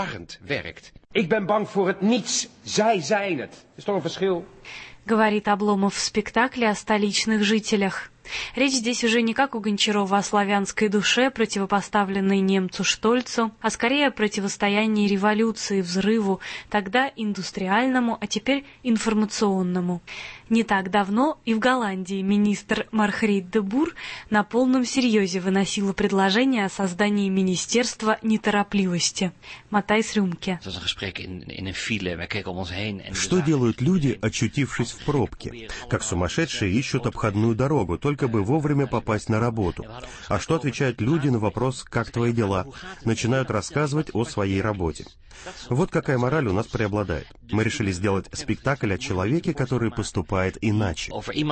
Говорит Обломов в спектакле о столичных жителях. Речь здесь уже не как у Гончарова о славянской душе, противопоставленной немцу Штольцу, а скорее о противостоянии революции, взрыву, тогда индустриальному, а теперь информационному. Не так давно и в Голландии министр Маргриет де Бур на полном серьезе выносила предложение о создании Министерства неторопливости. Матайс Рюмке. Что делают люди, очутившись в пробке? Как сумасшедшие ищут обходную дорогу, только бы вовремя попасть на работу. А что отвечают люди на вопрос «как твои дела?» Начинают рассказывать о своей работе. Вот какая мораль у нас преобладает. Мы решили сделать спектакль о человеке, который поступает иначе.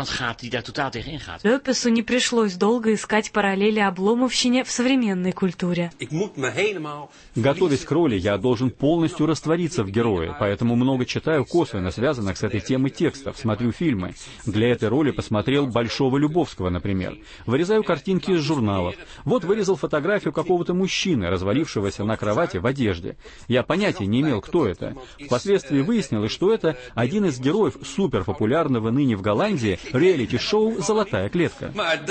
Лёпесу не пришлось долго искать параллели обломовщине в современной культуре. Готовясь к роли, я должен полностью раствориться в герое, поэтому много читаю косвенно связанных с этой темой текстов, смотрю фильмы. Для этой роли посмотрел «Большого Любовского», например. Вырезаю картинки из журналов. Вот вырезал фотографию какого-то мужчины, развалившегося на кровати в одежде. Я понятия не имел, кто это. Впоследствии выяснилось, что это один из героев суперпопулярного ныне в Голландии реалити-шоу «Золотая клетка».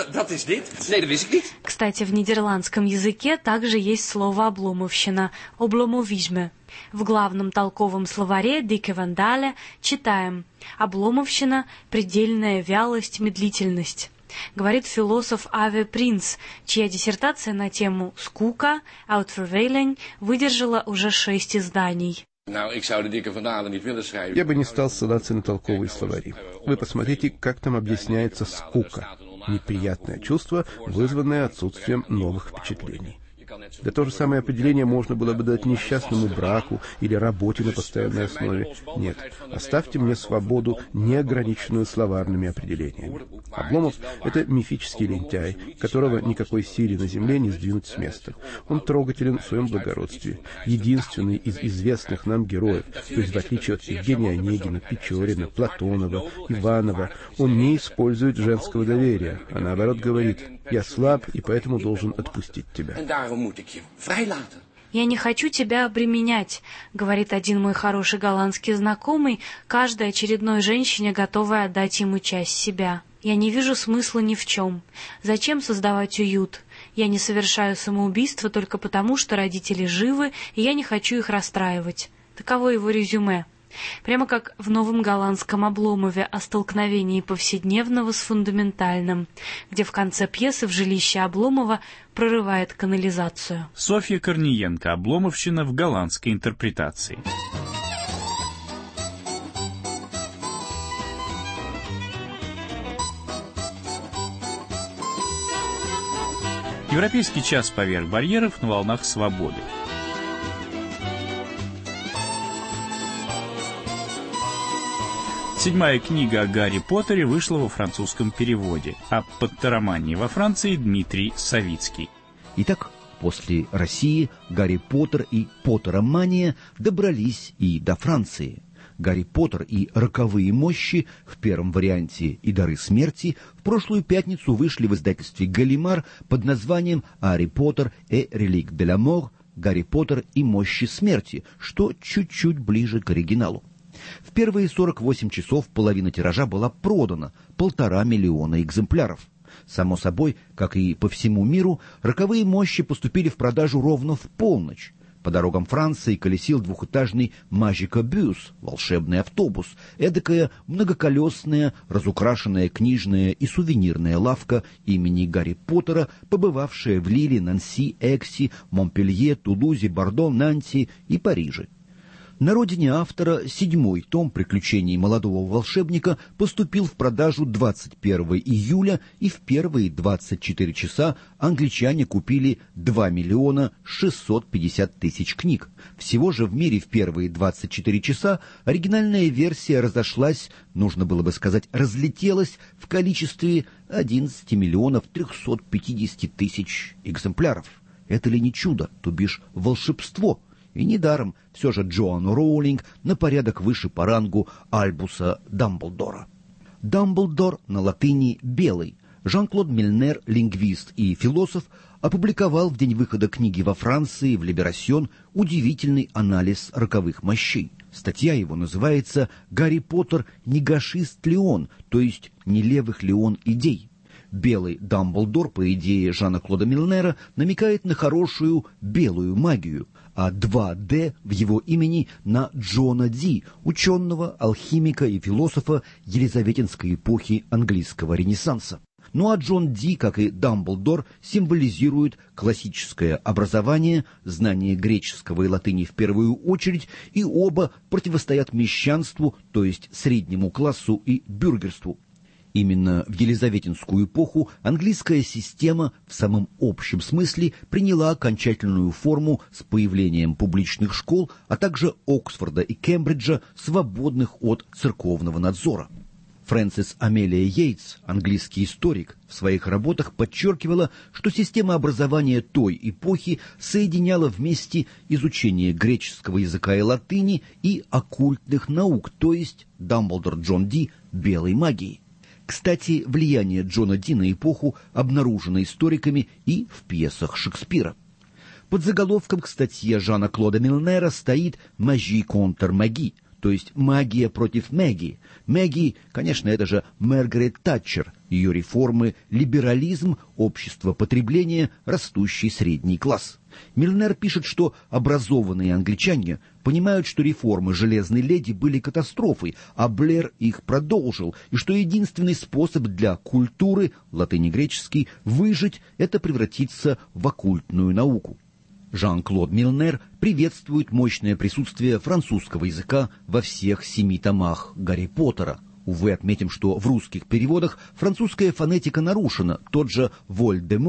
Кстати, в нидерландском языке также есть слово «обломовщина» — «обломовизме». В главном толковом словаре Дике Вандале читаем «обломовщина — предельная вялость, медлительность». Говорит философ Аве Принц, чья диссертация на тему «Скука» (Uitverveling) выдержала уже 6 изданий. Я бы не стал ссылаться на толковые словари. Вы посмотрите, как там объясняется скука. Неприятное чувство, вызванное отсутствием новых впечатлений. Да то же самое определение можно было бы дать несчастному браку или работе на постоянной основе. Нет, оставьте мне свободу, неограниченную словарными определениями. Обломов — это мифический лентяй, которого никакой силе на земле не сдвинуть с места. Он трогателен в своем благородстве, единственный из известных нам героев, то есть в отличие от Евгения Онегина, Печорина, Платонова, Иванова, он не использует женского доверия, а наоборот говорит: «Я слаб и поэтому должен отпустить тебя». «Я не хочу тебя обременять», — говорит один мой хороший голландский знакомый, каждой очередной женщине, готовой отдать ему часть себя. «Я не вижу смысла ни в чем. Зачем создавать уют? Я не совершаю самоубийство только потому, что родители живы, и я не хочу их расстраивать». Таково его резюме. Прямо как в новом голландском Обломове о столкновении повседневного с фундаментальным, где в конце пьесы в жилище Обломова прорывает канализацию. Софья Корниенко. Обломовщина в голландской интерпретации. Европейский час поверх барьеров на волнах свободы. Седьмая книга о Гарри Поттере вышла во французском переводе, а поттеромании во Франции Дмитрий Савицкий. Итак, после России Гарри Поттер и поттеромания добрались и до Франции. Гарри Поттер и роковые мощи в первом варианте и дары смерти в прошлую пятницу вышли в издательстве «Галимар» под названием «Гарри Поттер et reliques de la mort», «Гарри Поттер и мощи смерти», что чуть-чуть ближе к оригиналу. В первые 48 часов половина тиража была продана, 1,5 миллиона экземпляров. Само собой, как и по всему миру, роковые мощи поступили в продажу ровно в полночь. По дорогам Франции колесил двухэтажный «Магикобюс» — волшебный автобус, эдакая многоколесная, разукрашенная книжная и сувенирная лавка имени Гарри Поттера, побывавшая в Лиле, Нанси, Экси, Монпелье, Тулузе, Бордо, Нанти и Париже. На родине автора 7-й том «Приключений молодого волшебника» поступил в продажу 21 июля, и в первые 24 часа англичане купили 2 миллиона 650 тысяч книг. Всего же в мире в первые 24 часа оригинальная версия разошлась, нужно было бы сказать, разлетелась в количестве 11 миллионов 350 тысяч экземпляров. Это ли не чудо, то бишь волшебство? И недаром все же Джоан Роулинг на порядок выше по рангу Альбуса Дамблдора. Дамблдор на латыни «белый». Жан-Клод Мильнер, лингвист и философ, опубликовал в день выхода книги во Франции в «Либерасьон» удивительный анализ роковых мощей. Статья его называется «Гарри Поттер не гашист ли он, то есть не левых ли он идей». Белый Дамблдор, по идее Жана-Клода Мильнера, намекает на хорошую белую магию, а 2D в его имени на Джона Ди, ученого, алхимика и философа елизаветинской эпохи английского Ренессанса. Ну а Джон Ди, как и Дамблдор, символизирует классическое образование, знание греческого и латыни в первую очередь, и оба противостоят мещанству, то есть среднему классу и бюргерству. Именно в елизаветинскую эпоху английская система в самом общем смысле приняла окончательную форму с появлением публичных школ, а также Оксфорда и Кембриджа, свободных от церковного надзора. Фрэнсис Амелия Йейтс, английский историк, в своих работах подчеркивала, что система образования той эпохи соединяла вместе изучение греческого языка и латыни и оккультных наук, то есть Дамблдор Джон Ди белой магии. Кстати, влияние Джона Ди на эпоху обнаружено историками и в пьесах Шекспира. Под заголовком к статье Жана-Клода Мильнера стоит «Magie contre magie», то есть магия против магии. Магии, конечно, это же Маргарет Татчер, ее реформы, либерализм, общество потребления, растущий средний класс. Мильнер пишет, что образованные англичане понимают, что реформы «Железной леди» были катастрофой, а Блэр их продолжил, и что единственный способ для культуры, латыни-греческий, выжить – это превратиться в оккультную науку. Жан-Клод Мильнер приветствует мощное присутствие французского языка во всех 7 томах Гарри Поттера. Увы, отметим, что в русских переводах французская фонетика нарушена. Тот же Воль-де-Мор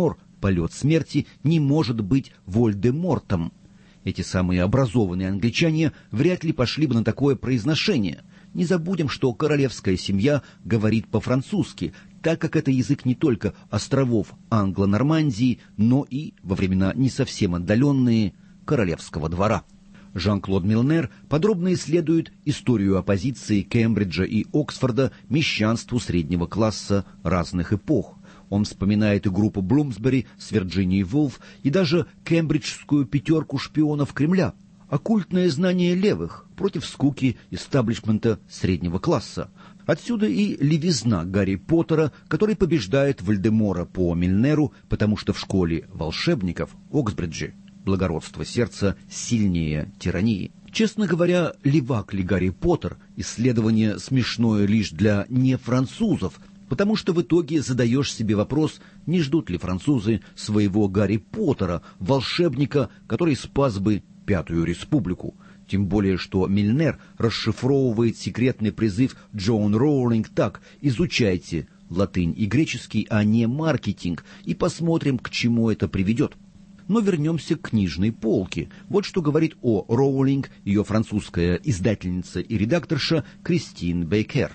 полет смерти не может быть Вольдемортом. Эти самые образованные англичане вряд ли пошли бы на такое произношение. Не забудем, что королевская семья говорит по-французски, так как это язык не только островов Англо-Нормандии, но и, во времена не совсем отдаленные, королевского двора. Жан-Клод Милнер подробно исследует историю оппозиции Кембриджа и Оксфорда мещанству среднего класса разных эпох. Он вспоминает и группу Блумсбери с Вирджинией Вулф, и даже кембриджскую пятерку шпионов Кремля. Оккультное знание левых против скуки истеблишмента среднего класса. Отсюда и левизна Гарри Поттера, который побеждает Вольдемора по Милнеру, потому что в школе волшебников Оксбриджи благородство сердца сильнее тирании. Честно говоря, левак ли Гарри Поттер — исследование смешное лишь для нефранцузов, потому что в итоге задаешь себе вопрос, не ждут ли французы своего Гарри Поттера, волшебника, который спас бы Пятую Республику. Тем более, что Милнер расшифровывает секретный призыв Джоан Роулинг так: изучайте латынь и греческий, а не маркетинг, и посмотрим, к чему это приведет. Но вернемся к книжной полке. Вот что говорит о Роулинг ее французская издательница и редакторша Кристин Бейкер.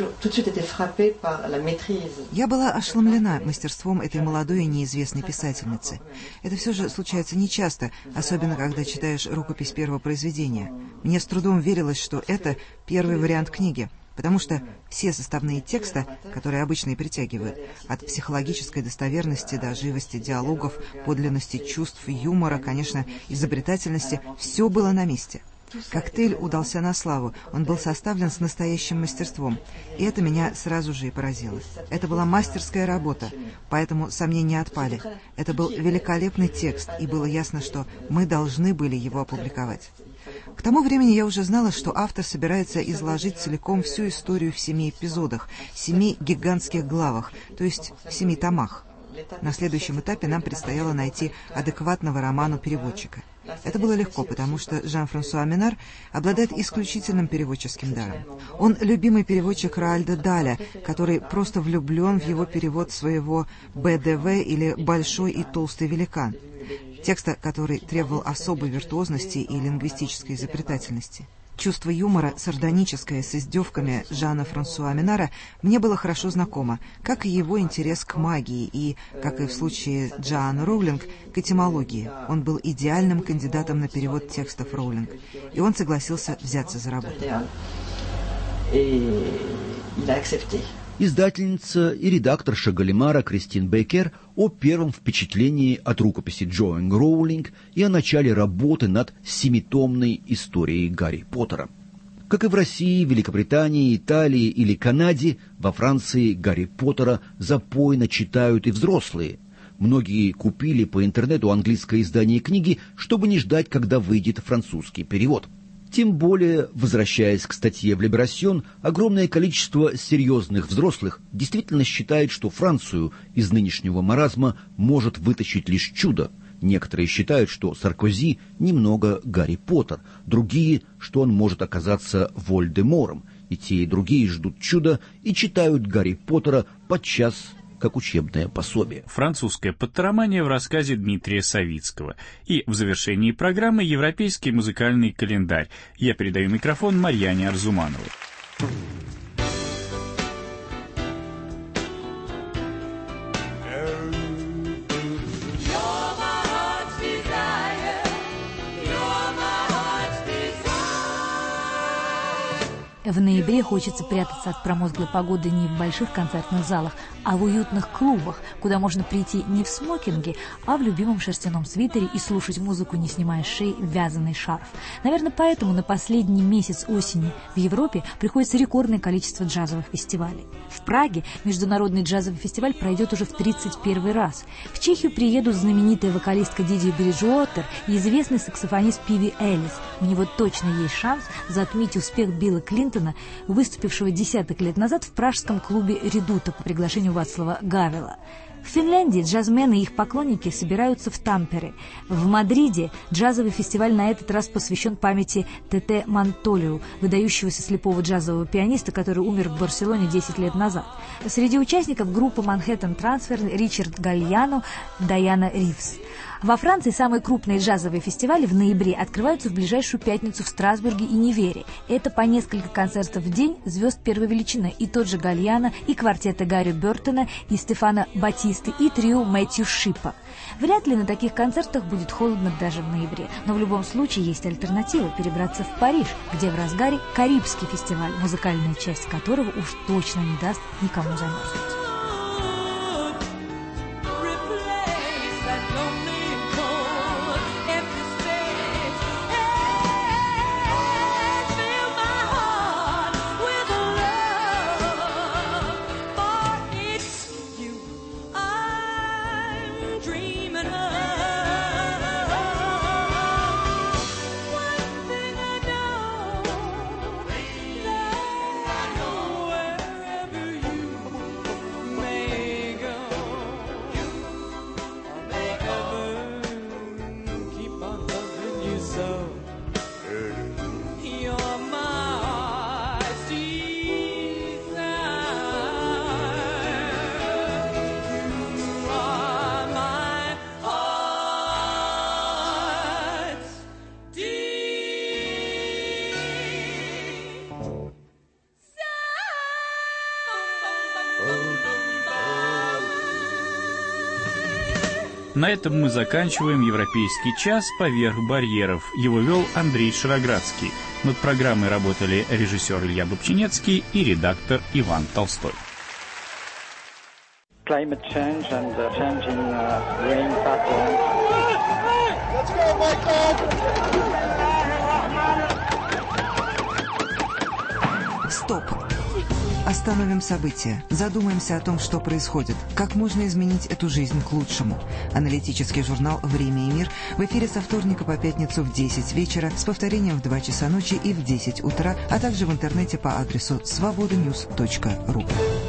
Я была ошеломлена мастерством этой молодой и неизвестной писательницы. Это все же случается нечасто, особенно когда читаешь рукопись первого произведения. Мне с трудом верилось, что это первый вариант книги, потому что все составные текста, которые обычно и притягивают, от психологической достоверности до живости диалогов, подлинности чувств, юмора, конечно, изобретательности, все было на месте. Коктейль удался на славу, он был составлен с настоящим мастерством, и это меня сразу же и поразило. Это была мастерская работа, поэтому сомнения отпали. Это был великолепный текст, и было ясно, что мы должны были его опубликовать. К тому времени я уже знала, что автор собирается изложить целиком всю историю в 7 эпизодах, 7 гигантских главах, то есть в 7 томах. На следующем этапе нам предстояло найти адекватного роману-переводчика. Это было легко, потому что Жан-Франсуа Минар обладает исключительным переводческим даром. Он любимый переводчик Роальда Даля, который просто влюблен в его перевод своего БДВ или «Большой и толстый великан», текста, который требовал особой виртуозности и лингвистической изобретательности. Чувство юмора, сардоническое, с издевками Жана Франсуа Минара, мне было хорошо знакомо, как и его интерес к магии и, как и в случае Джоан Роулинг, к этимологии. Он был идеальным кандидатом на перевод текстов Роулинг, и он согласился взяться за работу. Издательница и редакторша Галимара Кристин Бейкер о первом впечатлении от рукописи Джоан Роулинг и о начале работы над 7-томной историей Гарри Поттера. Как и в России, Великобритании, Италии или Канаде, во Франции Гарри Поттера запойно читают и взрослые. Многие купили по интернету английское издание книги, чтобы не ждать, когда выйдет французский перевод. Тем более, возвращаясь к статье в «Либерасьон», огромное количество серьезных взрослых действительно считает, что Францию из нынешнего маразма может вытащить лишь чудо. Некоторые считают, что Саркози немного Гарри Поттер, другие, что он может оказаться Вольдемором. И те, и другие ждут чуда и читают Гарри Поттера подчас как учебное пособие. Французская поттеромания в рассказе Дмитрия Савицкого. И в завершении программы европейский музыкальный календарь. Я передаю микрофон Марьяне Арзумановой. В ноябре хочется прятаться от промозглой погоды не в больших концертных залах, а в уютных клубах, куда можно прийти не в смокинге, а в любимом шерстяном свитере и слушать музыку, не снимая с шеи вязаный шарф. Наверное, поэтому на последний месяц осени в Европе приходится рекордное количество джазовых фестивалей. В Праге международный джазовый фестиваль пройдет уже в 31 раз. В Чехию приедут знаменитая вокалистка Диди Бриджуотер и известный саксофонист Пиви Эллис. У него точно есть шанс затмить успех Билла Клинтона, выступившего десяток лет назад в пражском клубе «Редута» по приглашению Вацлава Гавела. В Финляндии джазмены и их поклонники собираются в Тампере. В Мадриде джазовый фестиваль на этот раз посвящен памяти Тете Мантолиу, выдающегося слепого джазового пианиста, который умер в Барселоне 10 лет назад. Среди участников группы Манхэттен Трансфер Ричард Гальяно, Дайана Ривз. Во Франции самые крупные джазовые фестивали в ноябре открываются в ближайшую пятницу в Страсбурге и Невере. Это по несколько концертов в день звезд первой величины. И тот же Гальяно, и квартеты Гарри Бертона, и Стефана Батисты, и трио Мэтью Шипа. Вряд ли на таких концертах будет холодно даже в ноябре. Но в любом случае есть альтернатива – перебраться в Париж, где в разгаре Карибский фестиваль, музыкальная часть которого уж точно не даст никому замерзнуть. На этом мы заканчиваем «Европейский час. Поверх барьеров». Его вел Андрей Шароградский. Над программой работали режиссер Илья Бобчинецкий и редактор Иван Толстой. Climate change and changing rain patterns. Let's go, Michael! Стоп! Остановим события, задумаемся о том, что происходит, как можно изменить эту жизнь к лучшему. Аналитический журнал «Время и мир» в эфире со вторника по пятницу в 10 вечера, с повторением в 2 часа ночи и в 10 утра, а также в интернете по адресу svobodanews.ru.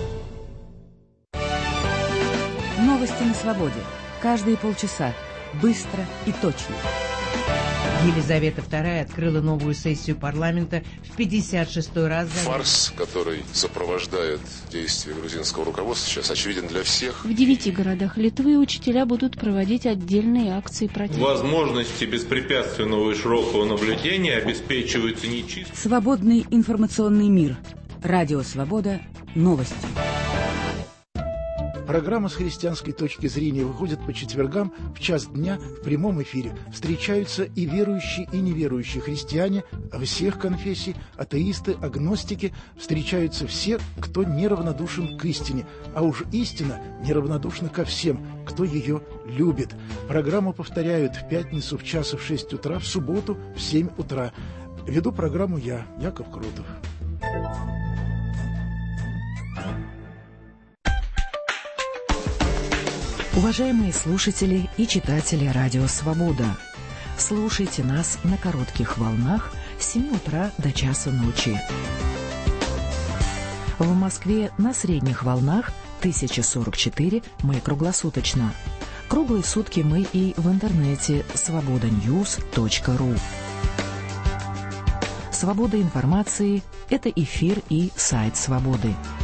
Новости на свободе. Каждые полчаса. Быстро и точно. Елизавета II открыла новую сессию парламента в 56-й раз. Фарс, который сопровождает действия грузинского руководства, сейчас очевиден для всех. В 9 городах Литвы учителя будут проводить отдельные акции протеста. Возможности беспрепятственного и широкого наблюдения обеспечиваются нечисто. Свободный информационный мир. Радио «Свобода». Новости. Программа с христианской точки зрения выходит по четвергам в час дня в прямом эфире. Встречаются и верующие, и неверующие христиане всех конфессий, атеисты, агностики. Встречаются все, кто неравнодушен к истине. А уж истина неравнодушна ко всем, кто ее любит. Программу повторяют в пятницу в час в 6 утра, в субботу в 7 утра. Веду программу я, Яков Крутов. Уважаемые слушатели и читатели Радио Свобода, слушайте нас на коротких волнах с 7 утра до часа ночи. В Москве на средних волнах 1044 мы круглосуточно. Круглые сутки мы и в интернете svobodanews.ru. Свобода информации – это эфир и сайт Свободы.